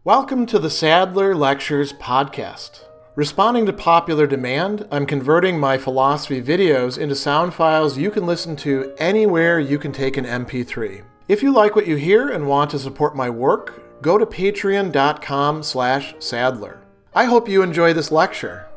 Welcome to the Sadler Lectures podcast. Responding to popular demand, I'm converting my philosophy videos into sound files you can listen to anywhere you can take an MP3. If you like what you hear and want to support my work, go to patreon.com/Sadler. I hope you enjoy this lecture.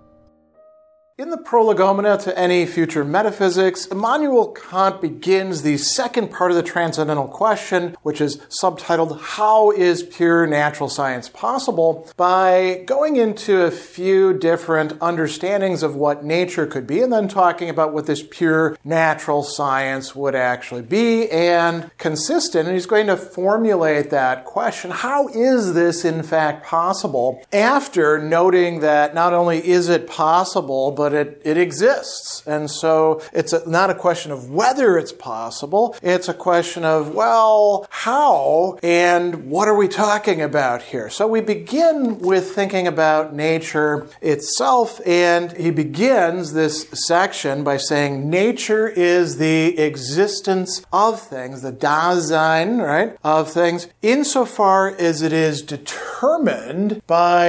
In the Prolegomena to Any Future Metaphysics, Immanuel Kant begins the second part of the transcendental question, which is subtitled, How is Pure Natural Science Possible?, by going into a few different understandings of what nature could be, and then talking about what this pure natural science would actually be, and consistent, and he's going to formulate that question, how is this in fact possible, after noting that not only is it possible, but it exists. And so it's not a question of whether it's possible, it's a question of, well, how and what are we talking about here? So we begin with thinking about nature itself, and he begins this section by saying nature is the existence of things, the Dasein, right, of things, insofar as it is determined by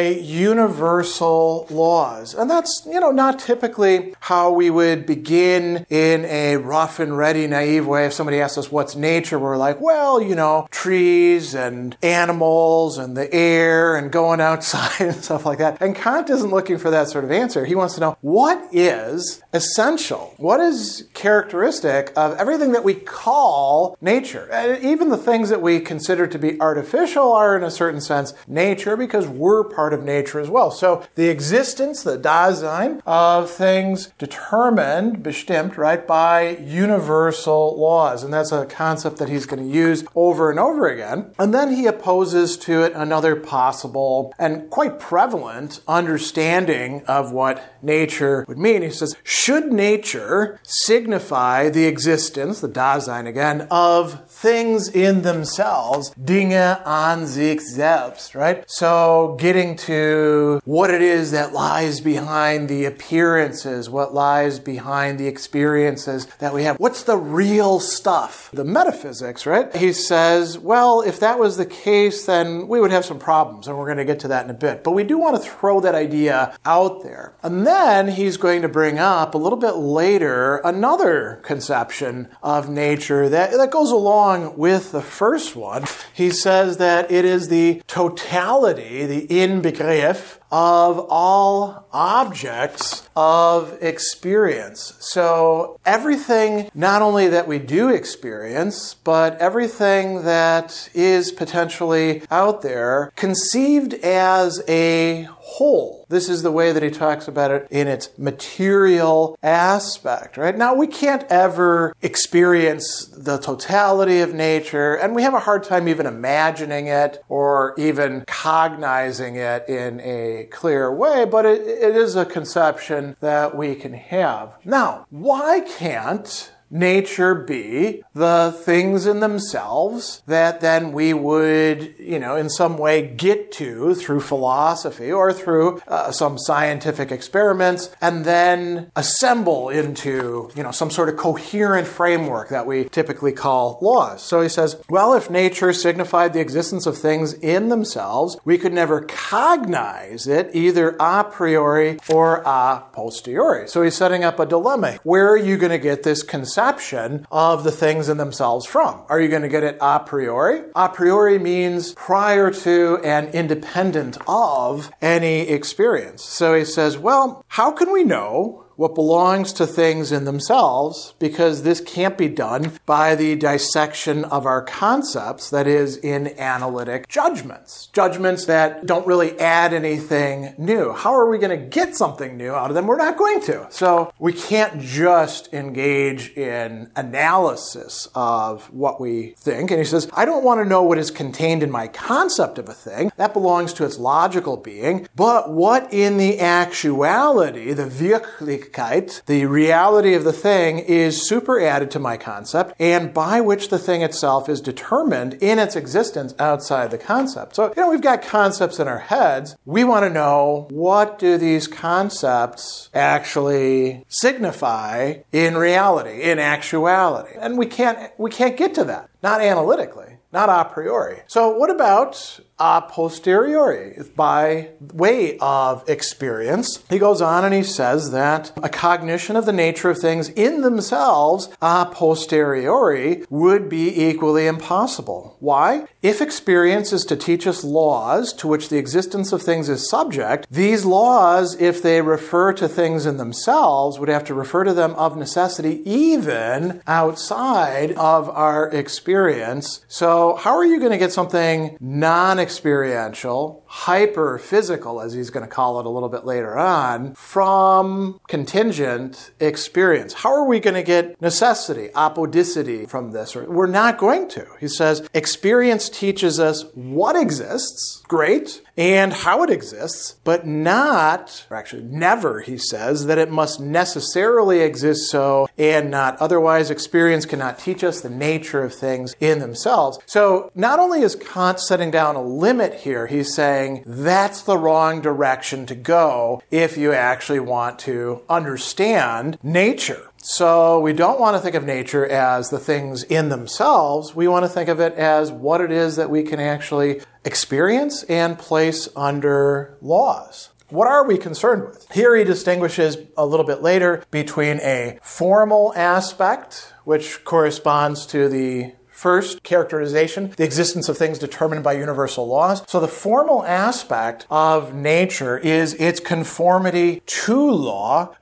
universal laws. And that's, not typically how we would begin in a rough and ready, naive way. If somebody asks us what's nature, we're like, well, trees and animals and the air and going outside and stuff like that. And Kant isn't looking for that sort of answer. He wants to know what is essential, what is characteristic of everything that we call nature. And even the things that we consider to be artificial are in a certain sense nature because we're part of nature as well. So the existence, the Dasein of things determined, bestimmt, right, by universal laws. And that's a concept that he's going to use over and over again. And then he opposes to it another possible and quite prevalent understanding of what nature would mean. He says, should nature signify the existence, the Dasein again, of things in themselves, Dinge an sich selbst, right? So getting to what it is that lies behind the appearances, what lies behind the experiences that we have. What's the real stuff? The metaphysics, right? He says, well, if that was the case, then we would have some problems, and we're going to get to that in a bit. But we do want to throw that idea out there. And then he's going to bring up a little bit later another conception of nature that goes along with the first one. He says that it is the totality, the Inbegriff, of all objects of experience. So everything, not only that we do experience, but everything that is potentially out there, conceived as a whole. This is the way that he talks about it in its material aspect, right? Now, we can't ever experience the totality of nature, and we have a hard time even imagining it or even cognizing it in a clear way, but it is a conception that we can have. Now, why can't nature be the things in themselves that then we would, in some way get to through philosophy or through some scientific experiments and then assemble into, some sort of coherent framework that we typically call laws? So he says, well, if nature signified the existence of things in themselves, we could never cognize it either a priori or a posteriori. So he's setting up a dilemma. Where are you going to get this conception of the things in themselves from? Are you going to get it a priori? A priori means prior to and independent of any experience. So he says, well, how can we know what belongs to things in themselves, because this can't be done by the dissection of our concepts, that is, in analytic judgments that don't really add anything new. How are we going to get something new out of them? We're not going to. So we can't just engage in analysis of what we think. And he says, I don't want to know what is contained in my concept of a thing. That belongs to its logical being. But what in the actuality, the Wirklichkeit, the reality of the thing, is superadded to my concept, and by which the thing itself is determined in its existence outside the concept. So, we've got concepts in our heads. We want to know, what do these concepts actually signify in reality, in actuality? And we can't get to that. not analytically, not a priori. So what about a posteriori, by way of experience? He goes on and he says that a cognition of the nature of things in themselves a posteriori would be equally impossible. Why? If experience is to teach us laws to which the existence of things is subject, these laws, if they refer to things in themselves, would have to refer to them of necessity even outside of our experience. So how are you going to get something non-experiential, hyper-physical, as he's going to call it a little bit later on, from contingent experience? How are we going to get necessity, apodicity from this? We're not going to. He says, experience teaches us what exists, great, and how it exists, but not, or actually never, he says, that it must necessarily exist so and not otherwise. Experience cannot teach us the nature of things in themselves. So not only is Kant setting down a limit here, he's saying that's the wrong direction to go if you actually want to understand nature. So we don't want to think of nature as the things in themselves. We want to think of it as what it is that we can actually experience and place under laws. What are we concerned with? Here he distinguishes a little bit later between a formal aspect, which corresponds to the first characterization, the existence of things determined by universal laws. So the formal aspect of nature is its conformity to law,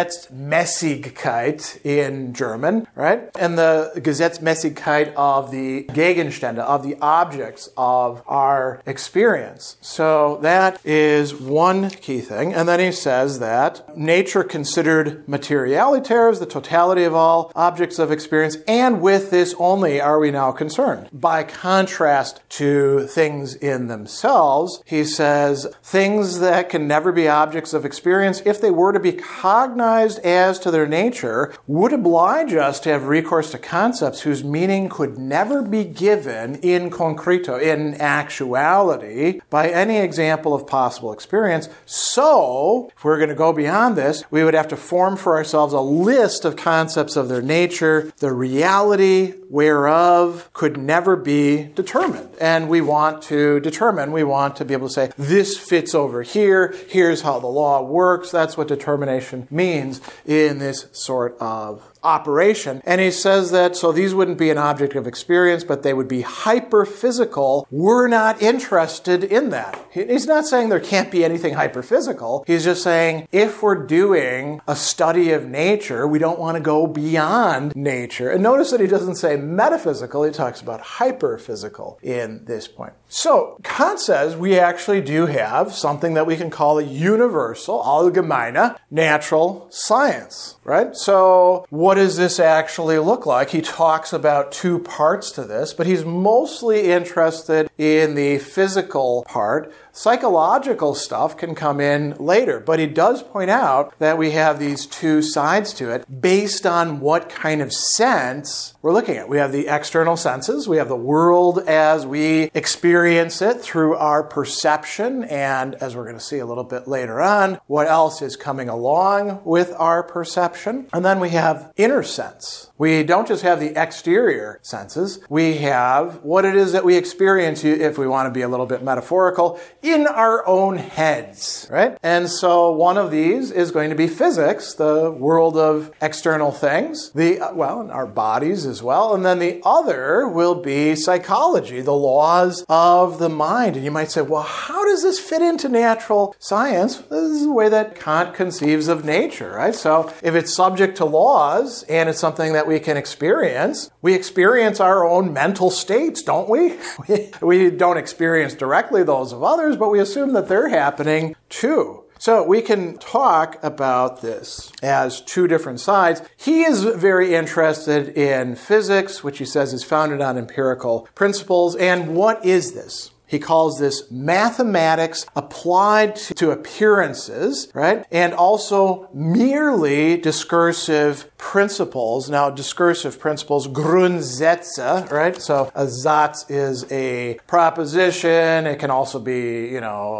Gesetzmäßigkeit in German, right? And the Gesetzmäßigkeit of the Gegenstände, of the objects of our experience. So that is one key thing. And then he says that nature considered materialiter, the totality of all objects of experience, and with this only are we now concerned. By contrast to things in themselves, he says, things that can never be objects of experience, if they were to be cognized as to their nature, would oblige us to have recourse to concepts whose meaning could never be given in concreto, in actuality, by any example of possible experience. So, if we're going to go beyond this, we would have to form for ourselves a list of concepts of their nature, the reality whereof could never be determined. And we want to determine, we want to be able to say, this fits over here, here's how the law works. That's what determination means in this sort of operation. And he says that, so these wouldn't be an object of experience, but they would be hyper-physical. We're not interested in that. He's not saying there can't be anything hyper-physical. He's just saying, if we're doing a study of nature, we don't want to go beyond nature. And notice that he doesn't say metaphysical, he talks about hyper-physical in this point. So, Kant says we actually do have something that we can call a universal, allgemeine, natural science, right? So, what does this actually look like? He talks about two parts to this, but he's mostly interested in the physical part. Psychological stuff can come in later, but he does point out that we have these two sides to it based on what kind of sense we're looking at. We have the external senses, we have the world as we experience it through our perception, and as we're going to see a little bit later on, what else is coming along with our perception. And then we have inner sense. We don't just have the exterior senses, we have what it is that we experience, if we want to be a little bit metaphorical, in our own heads, right? And so one of these is going to be physics, the world of external things, our bodies as well. And then the other will be psychology, the laws of the mind. And you might say, well, how does this fit into natural science? This is the way that Kant conceives of nature, right? So if it's subject to laws and it's something that we can experience, we experience our own mental states, don't we? We don't experience directly those of others, but we assume that they're happening too. So we can talk about this as two different sides. He is very interested in physics, which he says is founded on empirical principles. And what is this? He calls this mathematics applied to appearances, right? And also merely discursive principles. Now, discursive principles, Grundsätze, right? So a Satz is a proposition. It can also be,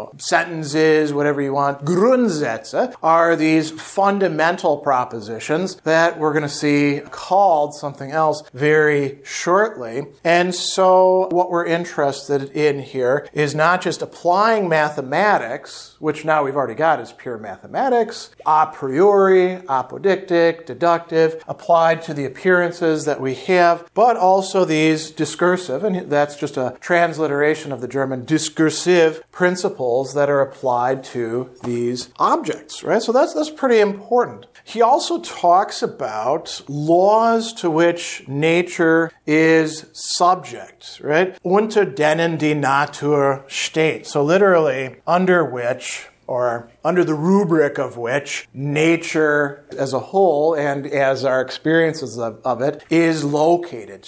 sentences, whatever you want. Grundsätze are these fundamental propositions that we're going to see called something else very shortly. And so what we're interested in here is not just applying mathematics, which now we've already got as pure mathematics, a priori, apodictic, deductive, applied to the appearances that we have, but also these discursive, and that's just a transliteration of the German discursive principles that are applied to these objects, right? So that's pretty important. He also talks about laws to which nature is subject, right? Unter denen die Natur steht. So literally, under which, or under the rubric of which, nature as a whole and as our experiences of it is located,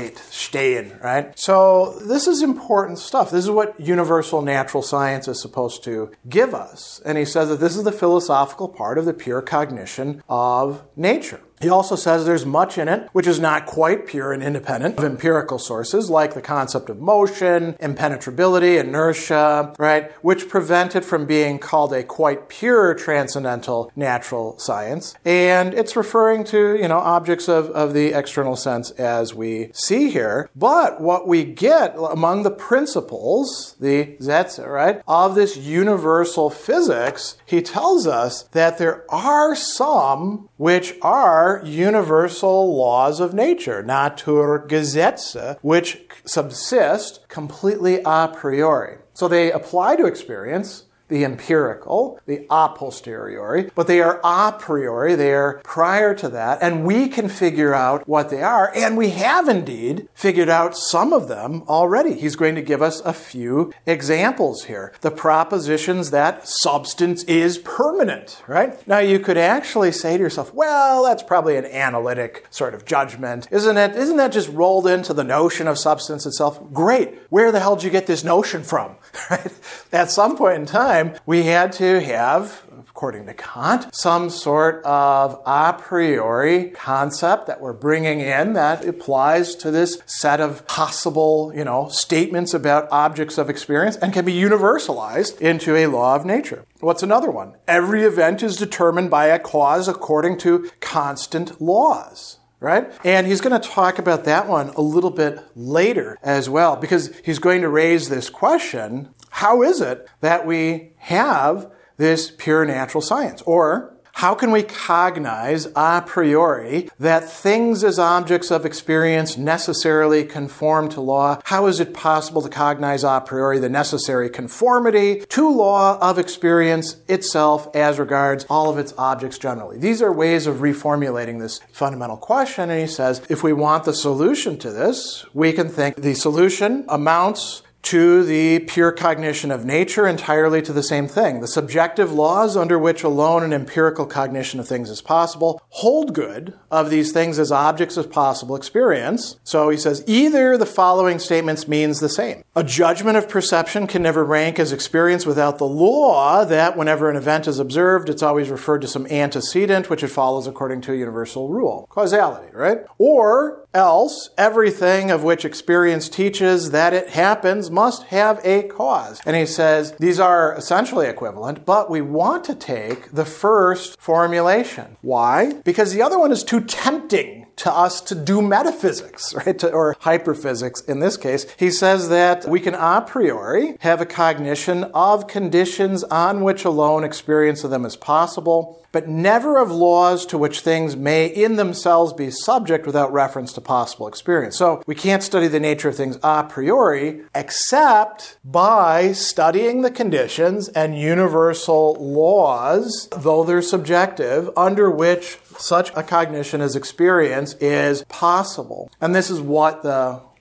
stehen, right? So this is important stuff. This is what universal natural science is supposed to give us. And he says that this is the philosophical part of the pure cognition of nature. He also says there's much in it which is not quite pure and independent of empirical sources, like the concept of motion, impenetrability, inertia, right, which prevent it from being called a quite pure transcendental natural science. And it's referring to, objects of the external sense as we see here. But what we get among the principles, the Sätze, right, of this universal physics, he tells us that there are some which are universal laws of nature, Naturgesetze, which subsist completely a priori. So they apply to experience, the empirical, the a posteriori, but they are a priori, they are prior to that, and we can figure out what they are, and we have indeed figured out some of them already. He's going to give us a few examples here. The propositions that substance is permanent, right? Now you could actually say to yourself, well, that's probably an analytic sort of judgment, isn't it? Isn't that just rolled into the notion of substance itself? Great. Where the hell did you get this notion from? Right? At some point in time, we had to have, according to Kant, some sort of a priori concept that we're bringing in that applies to this set of possible, statements about objects of experience and can be universalized into a law of nature. What's another one? Every event is determined by a cause according to constant laws. Right? And he's going to talk about that one a little bit later as well, because he's going to raise this question, how is it that we have this pure natural science? Or how can we cognize a priori that things as objects of experience necessarily conform to law? How is it possible to cognize a priori the necessary conformity to law of experience itself as regards all of its objects generally? These are ways of reformulating this fundamental question, and he says if we want the solution to this, we can think the solution amounts to the pure cognition of nature, entirely to the same thing. The subjective laws under which alone an empirical cognition of things is possible hold good of these things as objects of possible experience. So he says either the following statements means the same. A judgment of perception can never rank as experience without the law that whenever an event is observed, it's always referred to some antecedent which it follows according to a universal rule. Causality, right? Or else, everything of which experience teaches that it happens must have a cause. And he says these are essentially equivalent, but we want to take the first formulation. Why? Because the other one is too tempting to us to do metaphysics, right? Or hyperphysics in this case. He says that we can a priori have a cognition of conditions on which alone experience of them is possible, but never of laws to which things may in themselves be subject without reference to possible experience. So we can't study the nature of things a priori except by studying the conditions and universal laws, though they're subjective, under which such a cognition as experience is possible. And this is what the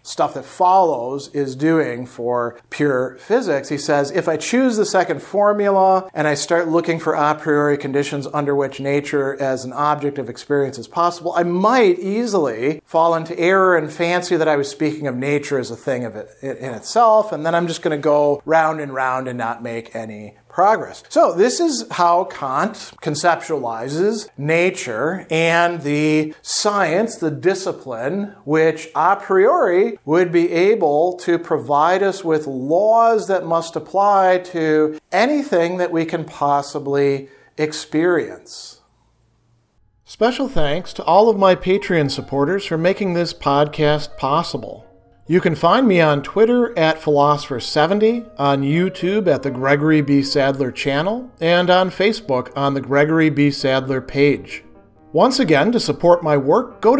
stuff that follows is doing for pure physics. He says, if I choose the second formula and I start looking for a priori conditions under which nature as an object of experience is possible, I might easily fall into error and fancy that I was speaking of nature as a thing of it in itself, and then I'm just going to go round and round and not make any progress. So this is how Kant conceptualizes nature and the science, the discipline, which a priori would be able to provide us with laws that must apply to anything that we can possibly experience. Special thanks to all of my Patreon supporters for making this podcast possible. You can find me on Twitter at Philosopher70, on YouTube at the Gregory B. Sadler channel, and on Facebook on the Gregory B. Sadler page. Once again, to support my work, go to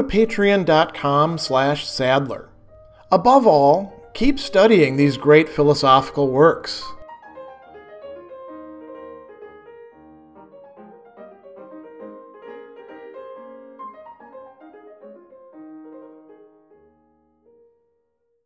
patreon.com/Sadler. Above all, keep studying these great philosophical works.